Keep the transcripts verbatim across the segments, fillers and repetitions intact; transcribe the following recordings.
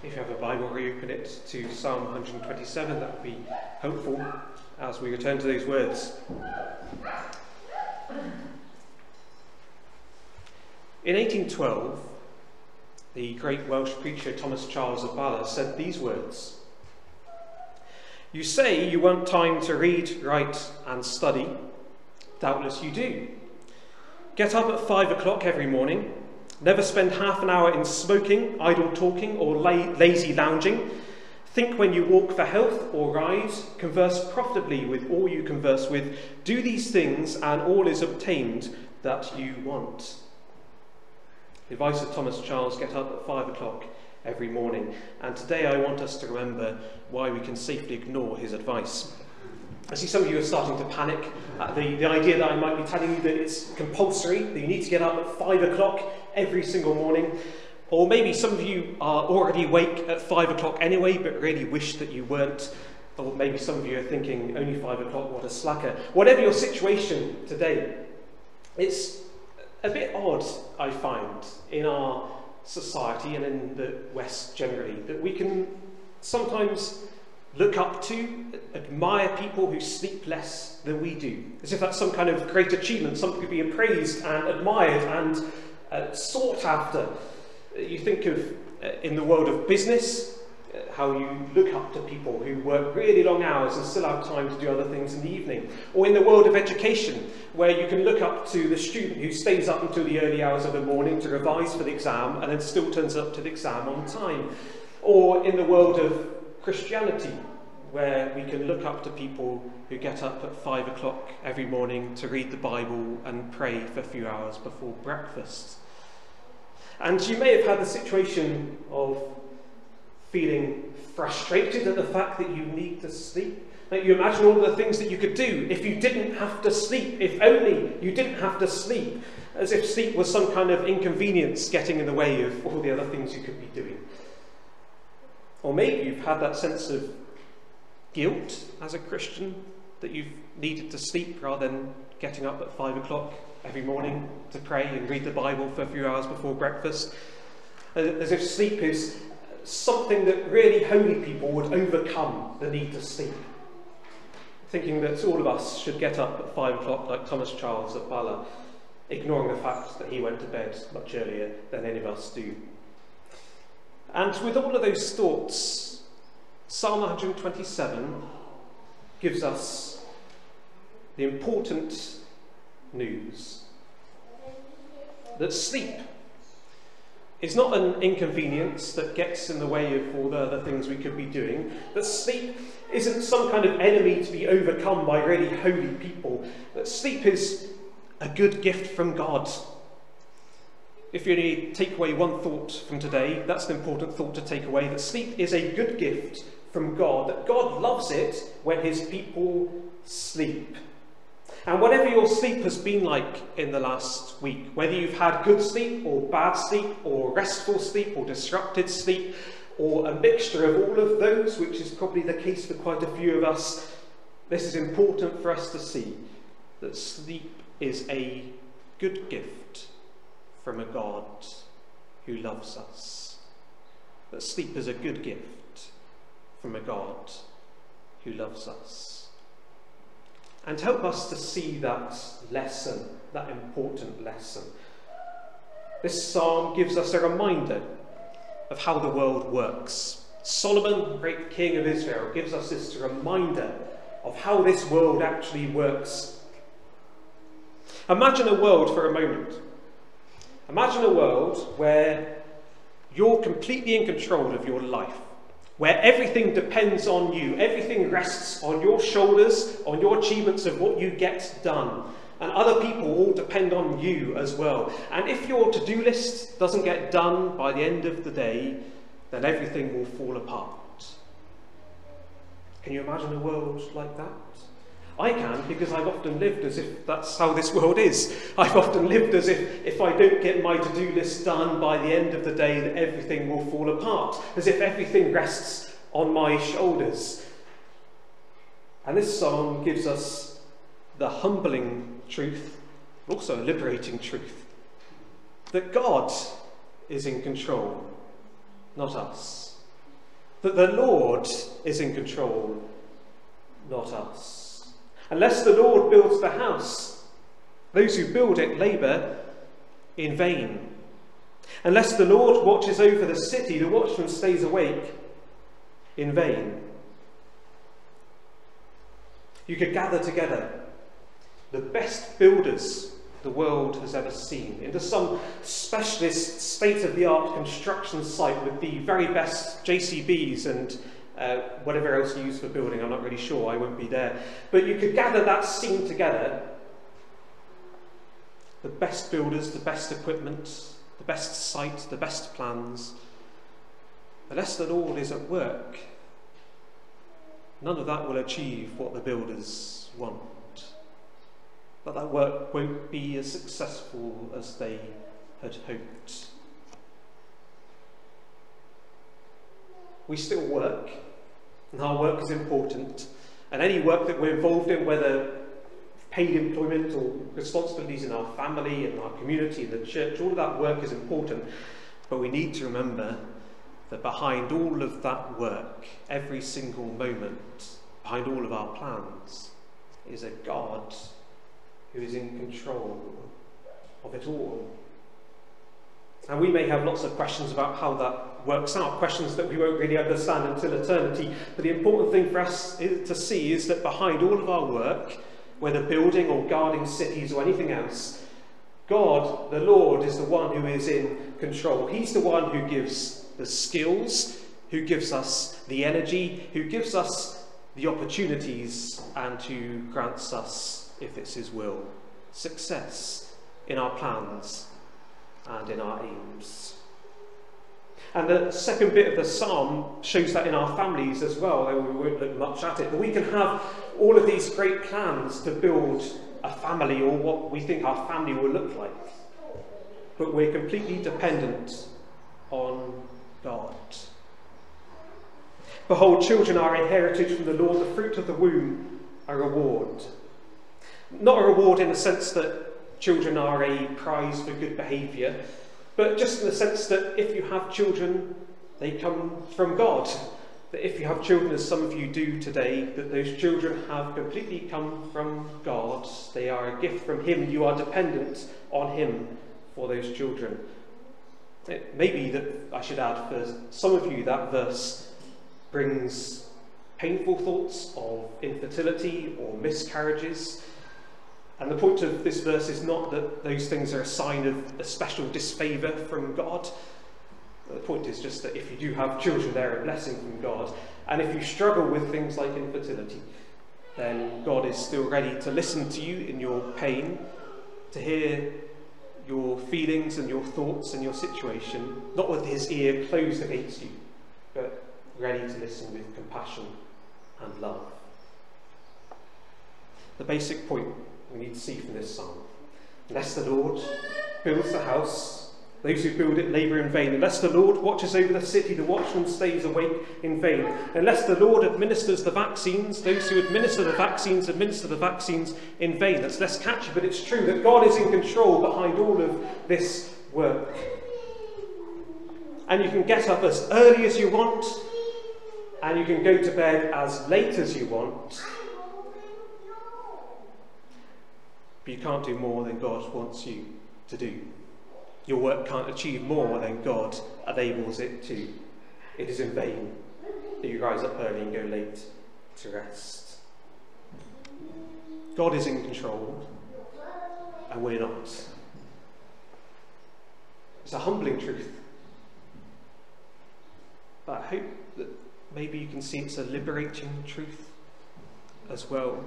if you have a Bible, reopen it to Psalm one hundred twenty-seven. That would be helpful as we return to those words. In eighteen twelve, the great Welsh preacher Thomas Charles of Bala said these words: "You say you want time to read, write and study. Doubtless you do. Get up at five o'clock every morning. Never spend half an hour in smoking, idle talking or la- lazy lounging. Think when you walk for health or rise. Converse profitably with all you converse with. Do these things and all is obtained that you want." The advice of Thomas Charles: get up at five o'clock every morning. And today I want us to remember why we can safely ignore his advice. I see some of you are starting to panic at the, the idea that I might be telling you that it's compulsory, that you need to get up at five o'clock every single morning. Or maybe some of you are already awake at five o'clock anyway, but really wish that you weren't. Or maybe some of you are thinking, only five o'clock, what a slacker. Whatever your situation today, it's a bit odd, I find, in our society and in the West generally, that we can sometimes look up to, admire people who sleep less than we do, as if that's some kind of great achievement, something to be praised and admired and uh, sought after. You think of, uh, in the world of business, uh, how you look up to people who work really long hours and still have time to do other things in the evening. Or in the world of education, where you can look up to the student who stays up until the early hours of the morning to revise for the exam and then still turns up to the exam on time. Or in the world of Christianity, where we can look up to people who get up at five o'clock every morning to read the Bible and pray for a few hours before breakfast. And you may have had the situation of feeling frustrated at the fact that you need to sleep. Like, you imagine all the things that you could do if you didn't have to sleep, if only you didn't have to sleep, as if sleep was some kind of inconvenience getting in the way of all the other things you could be doing. Or maybe you've had that sense of guilt as a Christian, that you've needed to sleep rather than getting up at five o'clock every morning to pray and read the Bible for a few hours before breakfast. As if sleep is something that really holy people would overcome the need to sleep. Thinking that all of us should get up at five o'clock like Thomas Charles of Bala, ignoring the fact that he went to bed much earlier than any of us do. And with all of those thoughts, Psalm one hundred twenty-seven gives us the important news that sleep is not an inconvenience that gets in the way of all the other things we could be doing, that sleep isn't some kind of enemy to be overcome by really holy people, that sleep is a good gift from God. If you only take away one thought from today, that's an important thought to take away, that sleep is a good gift from God, that God loves it when his people sleep. And whatever your sleep has been like in the last week, whether you've had good sleep or bad sleep or restful sleep or disrupted sleep or a mixture of all of those, which is probably the case for quite a few of us, this is important for us to see, that sleep is a good gift from a God who loves us. That sleep is a good gift from a God who loves us. And to help us to see that lesson, that important lesson, this psalm gives us a reminder of how the world works. Solomon, the great king of Israel, gives us this reminder of how this world actually works. Imagine a world for a moment. Imagine a world where you're completely in control of your life, where everything depends on you, everything rests on your shoulders, on your achievements of what you get done, and other people all depend on you as well. And if your to-do list doesn't get done by the end of the day, then everything will fall apart. Can you imagine a world like that? I can, because I've often lived as if that's how this world is. I've often lived as if if I don't get my to-do list done by the end of the day, that everything will fall apart, as if everything rests on my shoulders. And this psalm gives us the humbling truth, also a liberating truth, that God is in control, not us. that the Lord is in control, not us. Unless the Lord builds the house, those who build it labour in vain. Unless the Lord watches over the city, the watchman stays awake in vain. You could gather together the best builders the world has ever seen into some specialist state-of-the-art construction site with the very best J C Bs and uh, whatever else you use for building. I'm not really sure, I won't be there. But you could gather that scene together, the best builders, the best equipment, the best site, the best plans. Unless the Lord is at work, none of that will achieve what the builders want. But that work won't be as successful as they had hoped. We still work, and our work is important. And any work that we're involved in, whether paid employment or responsibilities in our family, in our community, in the church, all of that work is important. But we need to remember that behind all of that work, every single moment, behind all of our plans, is a God who is in control of it all. And we may have lots of questions about how that works out, questions that we won't really understand until eternity. But the important thing for us to see is that behind all of our work, whether building or guarding cities or anything else, God, the Lord, is the one who is in control. He's the one who gives the skills, who gives us the energy, who gives us the opportunities, and who grants us, if it's his will, success in our plans and in our aims. And the second bit of the psalm shows that in our families as well, though we won't look much at it. But we can have all of these great plans to build a family, or what we think our family will look like. But we're completely dependent on God. Behold, children are a heritage from the Lord, the fruit of the womb a reward. Not a reward in the sense that children are a prize for good behaviour, but just in the sense that if you have children, they come from God. That if you have children, as some of you do today, that those children have completely come from God. They are a gift from him. You are dependent on him for those children. It may be that, I should add, for some of you, that verse brings painful thoughts of infertility or miscarriages. And the point of this verse is not that those things are a sign of a special disfavour from God. The point is just that if you do have children, they're a blessing from God. And if you struggle with things like infertility, then God is still ready to listen to you in your pain, to hear your feelings and your thoughts and your situation, not with his ear closed against you, but ready to listen with compassion and love. The basic point we need to see from this psalm: unless the Lord builds the house, those who build it labour in vain. Unless the Lord watches over the city, the watchman stays awake in vain. Unless the Lord administers the vaccines, those who administer the vaccines administer the vaccines in vain. That's less catchy, but it's true that God is in control behind all of this work. And you can get up as early as you want, and you can go to bed as late as you want, but you can't do more than God wants you to do. Your work can't achieve more than God enables it to. It is in vain that you rise up early and go late to rest. God is in control, and we're not. It's a humbling truth, but I hope that maybe you can see it's a liberating truth as well.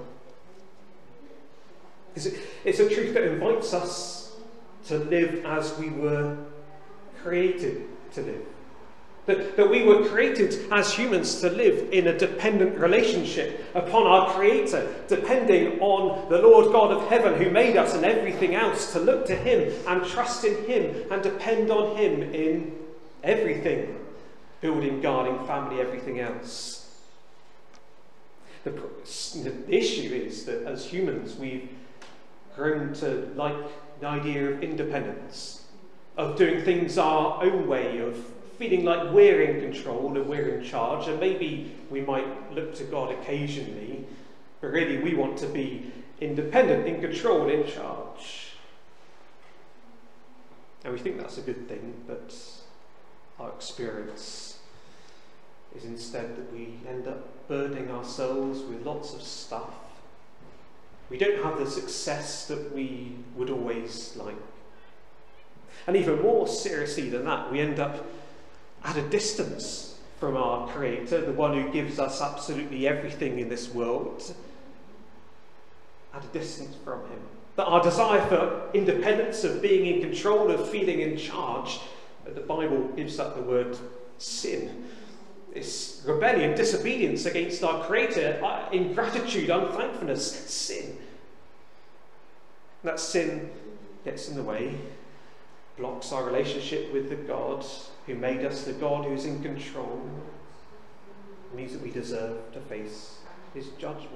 It's a truth that invites us to live as we were created to live. That, that we were created as humans to live in a dependent relationship upon our Creator, depending on the Lord God of heaven who made us and everything else, to look to him and trust in him and depend on him in everything, building, guarding, family, everything else. The, the issue is that as humans we've grown to like the idea of independence, of doing things our own way, of feeling like we're in control and we're in charge, and maybe we might look to God occasionally, but really we want to be independent, in control, in charge. And we think that's a good thing, but our experience is instead that we end up burdening ourselves with lots of stuff. We don't have the success that we would always like. And even more seriously than that, we end up at a distance from our Creator, the one who gives us absolutely everything in this world, at a distance from him. That our desire for independence, of being in control, of feeling in charge, the Bible gives that the word sin. It's rebellion, disobedience against our Creator, ingratitude, unthankfulness, sin. That sin gets in the way, blocks our relationship with the God who made us, the God who's in control. It means that we deserve to face his judgment.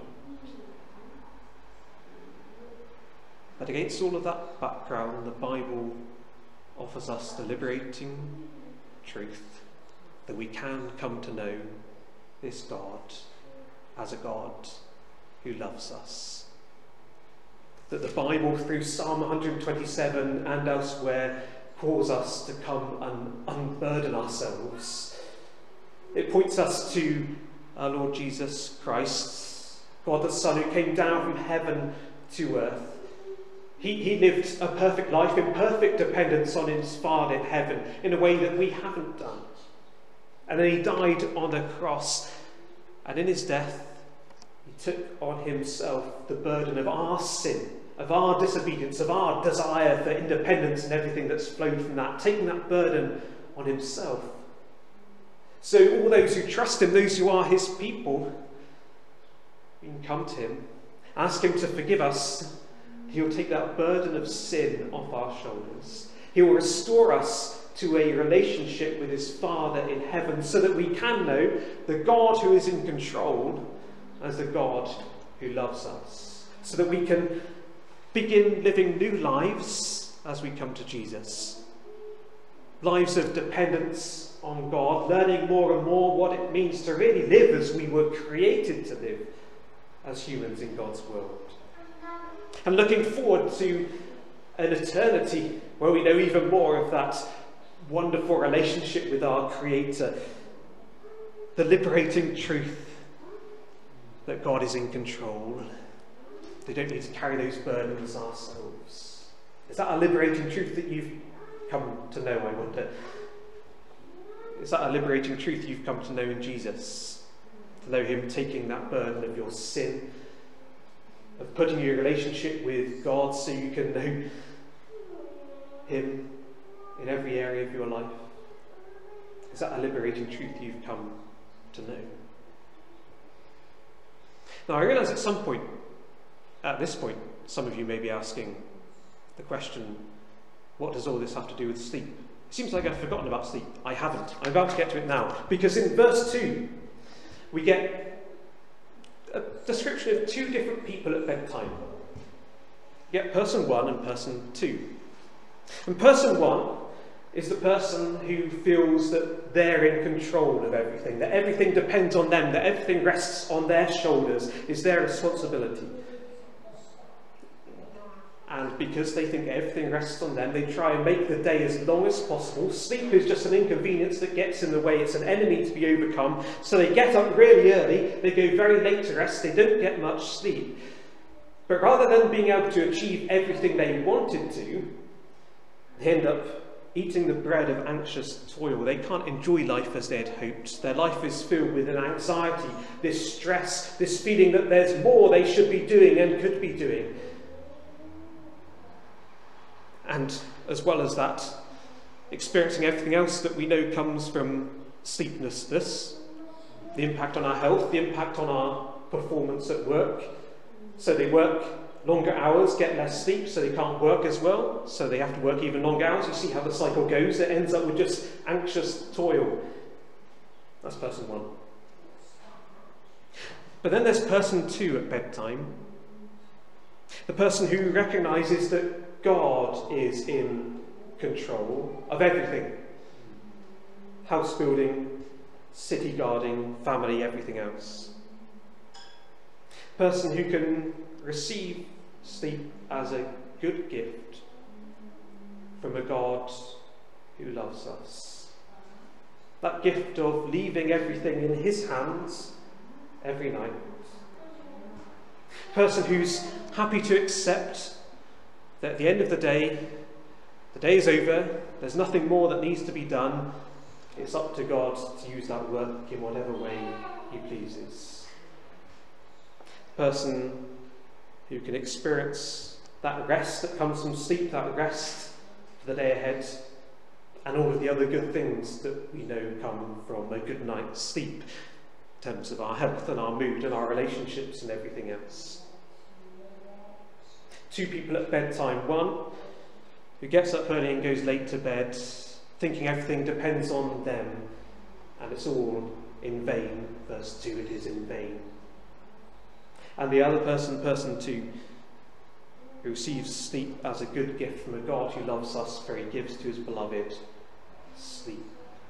But against all of that background, the Bible offers us the liberating truth that we can come to know this God as a God who loves us. That the Bible, through Psalm one hundred twenty-seven and elsewhere, calls us to come and unburden ourselves. It points us to our Lord Jesus Christ, God the Son, who came down from heaven to earth. He, he lived a perfect life in perfect dependence on his Father in heaven in a way that we haven't done. And then he died on a cross, and in his death he took on himself the burden of our sin, of our disobedience, of our desire for independence and everything that's flowed from that, taking that burden on himself. So all those who trust him, those who are his people, we can come to him, ask him to forgive us. He'll take that burden of sin off our shoulders. He will restore us to a relationship with his Father in heaven, so that we can know the God who is in control as the God who loves us, so that we can begin living new lives as we come to Jesus. Lives of dependence on God, learning more and more what it means to really live as we were created to live as humans in God's world. And looking forward to an eternity where we know even more of that wonderful relationship with our Creator. The liberating truth that God is in control. We don't need to carry those burdens ourselves. Is that a liberating truth that you've come to know, I wonder? Is that a liberating truth you've come to know in Jesus? To know him taking that burden of your sin, of putting your relationship with God so you can know him in every area of your life? Is that a liberating truth you've come to know? Now, I realise at some point, at this point, some of you may be asking the question, what does all this have to do with sleep? It seems like I've forgotten about sleep. I haven't. I'm about to get to it now. Because in verse two, we get a description of two different people at bedtime. You get person one and person two. And person one is the person who feels that they're in control of everything, that everything depends on them, that everything rests on their shoulders, is their responsibility. And because they think everything rests on them, they try and make the day as long as possible. Sleep is just an inconvenience that gets in the way. It's an enemy to be overcome. So they get up really early, they go very late to rest, they don't get much sleep. But rather than being able to achieve everything they wanted to, they end up eating the bread of anxious toil. They can't enjoy life as they had hoped. Their life is filled with an anxiety, this stress, this feeling that there's more they should be doing and could be doing. And as well as that, experiencing everything else that we know comes from sleeplessness, the impact on our health, the impact on our performance at work. So they work longer hours, get less sleep, so they can't work as well, so they have to work even longer hours. You see how the cycle goes. It ends up with just anxious toil. That's person one. But then there's person two at bedtime. The person who recognises that God is in control of everything. house building, city guarding, family, everything else. Person who can receive sleep as a good gift from a God who loves us. That gift of leaving everything in his hands every night. Person who's happy to accept that at the end of the day, the day is over, there's nothing more that needs to be done. It's up to God to use that work in whatever way he pleases. Person who can experience that rest that comes from sleep, that rest for the day ahead, and all of the other good things that we know come from a good night's sleep in terms of our health and our mood and our relationships and everything else. Two people at bedtime. One who gets up early and goes late to bed, thinking everything depends on them, and it's all in vain. Verse two, it is in vain. And the other person, person two, who receives sleep as a good gift from a God who loves us, for he gives to his beloved sleep.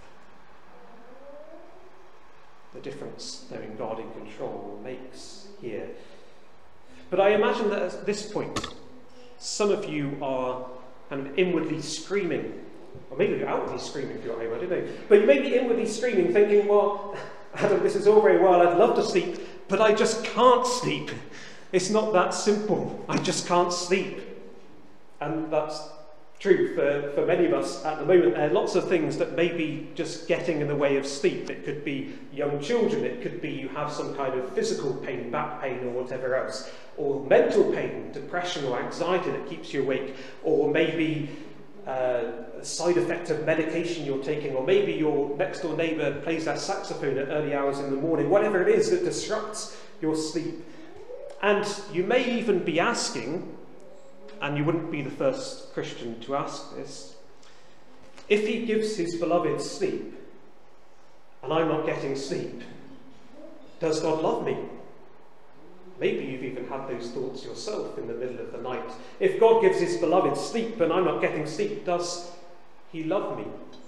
The difference knowing God in control makes here. But I imagine that at this point, some of you are kind of inwardly screaming, or maybe you're outwardly screaming if you're at home, I don't know. But you may be inwardly screaming, thinking, well, Adam, this is all very well, I'd love to sleep, but I just can't sleep. It's not that simple. I just can't sleep. And that's true for, for many of us at the moment. There are lots of things that may be just getting in the way of sleep. It could be young children. It could be you have some kind of physical pain, back pain or whatever else. Or mental pain, depression or anxiety that keeps you awake. Or maybe uh, a side effect of medication you're taking. Or maybe your next door neighbour plays their saxophone at early hours in the morning. Whatever it is that disrupts your sleep. And you may even be asking, and you wouldn't be the first Christian to ask this, if he gives his beloved sleep, and I'm not getting sleep, does God love me? Maybe you've even had those thoughts yourself in the middle of the night. If God gives his beloved sleep, and I'm not getting sleep, does he love me?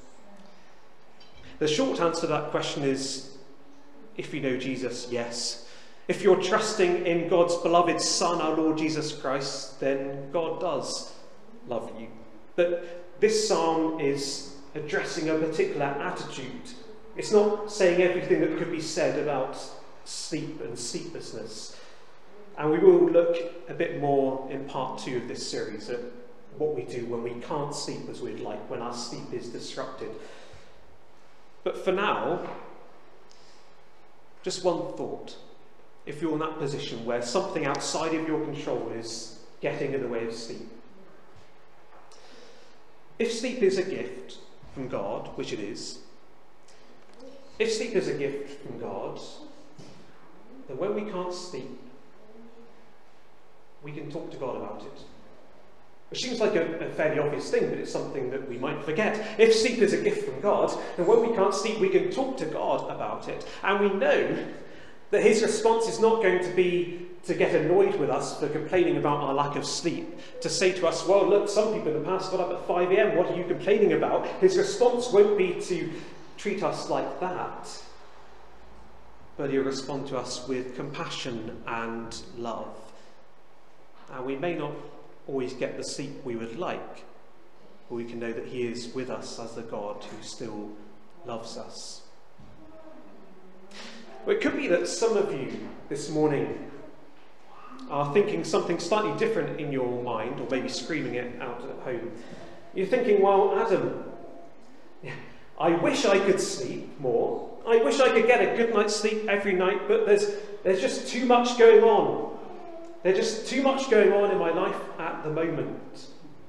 The short answer to that question is, if you know Jesus, yes. If you're trusting in God's beloved Son, our Lord Jesus Christ, then God does love you. But this psalm is addressing a particular attitude. It's not saying everything that could be said about sleep and sleeplessness. And we will look a bit more in part two of this series at what we do when we can't sleep as we'd like, when our sleep is disrupted. But for now, just one thought. If you're in that position where something outside of your control is getting in the way of sleep. If sleep is a gift from God, which it is, if sleep is a gift from God, then when we can't sleep, we can talk to God about it. Which seems like a, a fairly obvious thing, but it's something that we might forget. If sleep is a gift from God, then when we can't sleep, we can talk to God about it. And we know that his response is not going to be to get annoyed with us for complaining about our lack of sleep, to say to us, well, look, some people in the past got up at five a m, what are you complaining about? His response won't be to treat us like that, but he'll respond to us with compassion and love. And we may not always get the sleep we would like, but we can know that he is with us as the God who still loves us. Well, it could be that some of you this morning are thinking something slightly different in your mind, or maybe screaming it out at home. You're thinking, well, Adam, I wish I could sleep more. I wish I could get a good night's sleep every night, but there's, there's just too much going on. There's just too much going on in my life at the moment.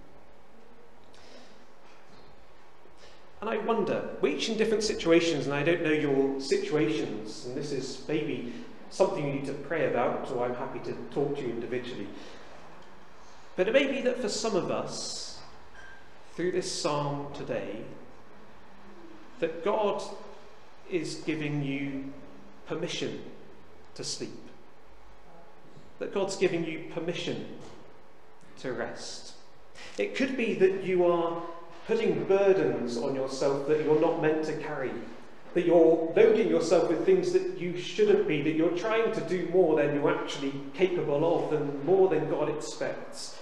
And I wonder, we're each in different situations, and I don't know your situations, and this is maybe something you need to pray about, or I'm happy to talk to you individually. But it may be that for some of us, through this psalm today, that God is giving you permission to sleep. That God's giving you permission to rest. It could be that you are putting burdens on yourself that you're not meant to carry, that you're loading yourself with things that you shouldn't be, that you're trying to do more than you're actually capable of, and more than God expects.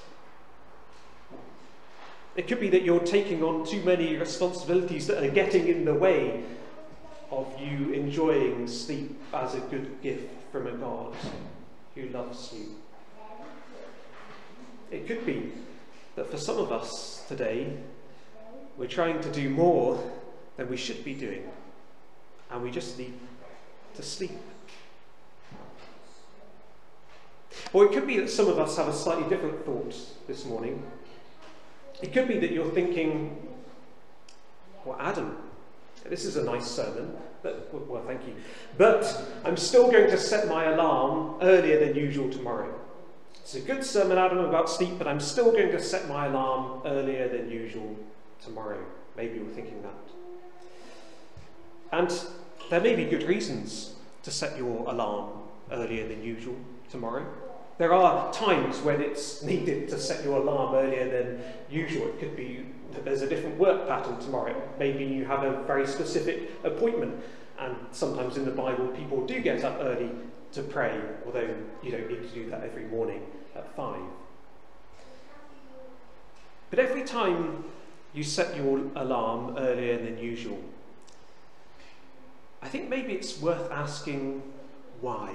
It could be that you're taking on too many responsibilities that are getting in the way of you enjoying sleep as a good gift from a God who loves you. It could be that for some of us today, we're trying to do more than we should be doing, and we just need to sleep. Or it could be that some of us have a slightly different thought this morning. It could be that you're thinking, well, Adam, this is a nice sermon, but, well, thank you, but I'm still going to set my alarm earlier than usual tomorrow. It's a good sermon, Adam, about sleep, but I'm still going to set my alarm earlier than usual tomorrow. Maybe you're thinking that. And there may be good reasons to set your alarm earlier than usual tomorrow. There are times when it's needed to set your alarm earlier than usual. It could be that there's a different work pattern tomorrow. Maybe you have a very specific appointment, and sometimes in the Bible people do get up early to pray, although you don't need to do that every morning at five. But every time you set your alarm earlier than usual, I think maybe it's worth asking why.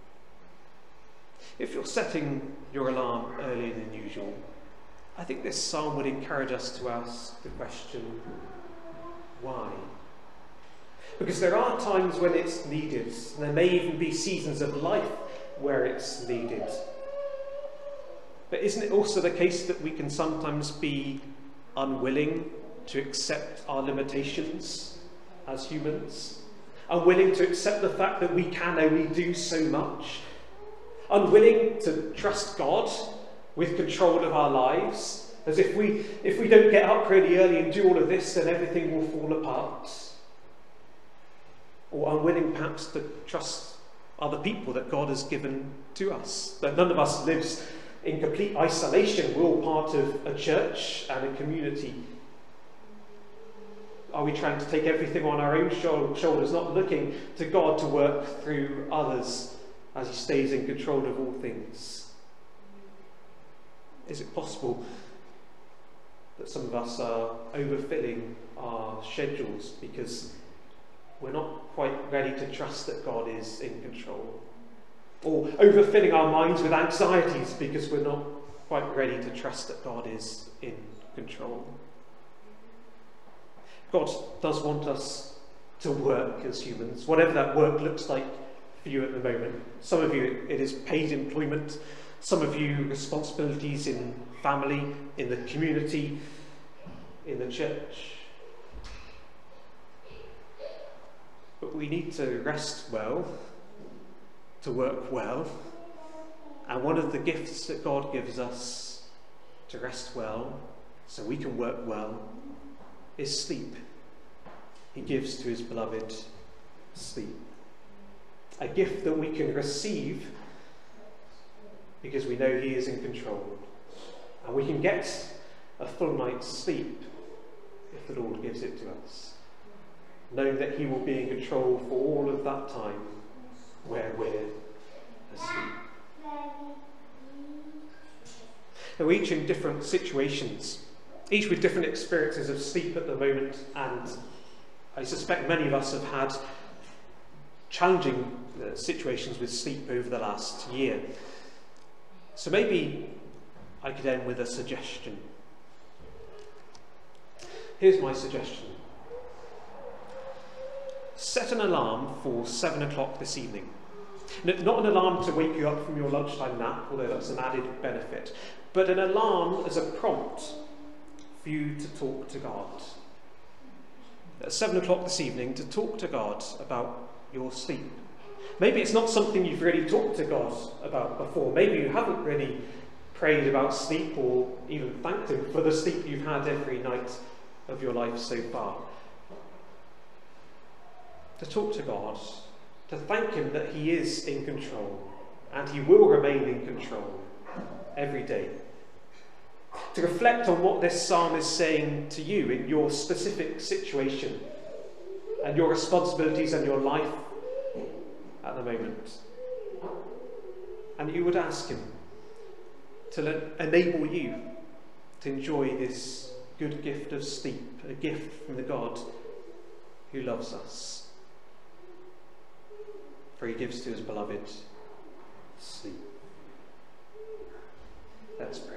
If you're setting your alarm earlier than usual, I think this psalm would encourage us to ask the question, why? Because there are times when it's needed, and there may even be seasons of life where it's needed. But isn't it also the case that we can sometimes be unwilling to accept our limitations as humans? Unwilling to accept the fact that we can only do so much? Unwilling to trust God with control of our lives, as if we if we don't get up really early and do all of this, then everything will fall apart. Or unwilling perhaps to trust other people that God has given to us. That none of us lives in complete isolation. We're all part of a church and a community. Are we trying to take everything on our own shoulders, not looking to God to work through others as he stays in control of all things? Is it possible that some of us are overfilling our schedules because we're not quite ready to trust that God is in control? Or overfilling our minds with anxieties because we're not quite ready to trust that God is in control? God does want us to work as humans, whatever that work looks like for you at the moment. Some of you, it is paid employment. Some of you, responsibilities in family, in the community, in the church. But we need to rest well, to work well. And one of the gifts that God gives us to rest well, so we can work well, is sleep. He gives to his beloved sleep. A gift that we can receive because we know he is in control. And we can get a full night's sleep if the Lord gives it to us, knowing that he will be in control for all of that time where we're asleep. Now, we're each in different situations, each with different experiences of sleep at the moment, and I suspect many of us have had challenging uh, situations with sleep over the last year. So maybe I could end with a suggestion. Here's my suggestion. Set an alarm for seven o'clock this evening. Not an alarm to wake you up from your lunchtime nap, although that's an added benefit, but an alarm as a prompt for you to talk to God. At seven o'clock this evening, to talk to God about your sleep. Maybe it's not something you've really talked to God about before. Maybe you haven't really prayed about sleep or even thanked him for the sleep you've had every night of your life so far. To talk to God, to thank him that he is in control, and he will remain in control every day. to reflect on what this psalm is saying to you in your specific situation and your responsibilities and your life at the moment. And you would ask him to enable you to enjoy this good gift of sleep, a gift from the God who loves us. For he gives to his beloved sleep. Let's pray.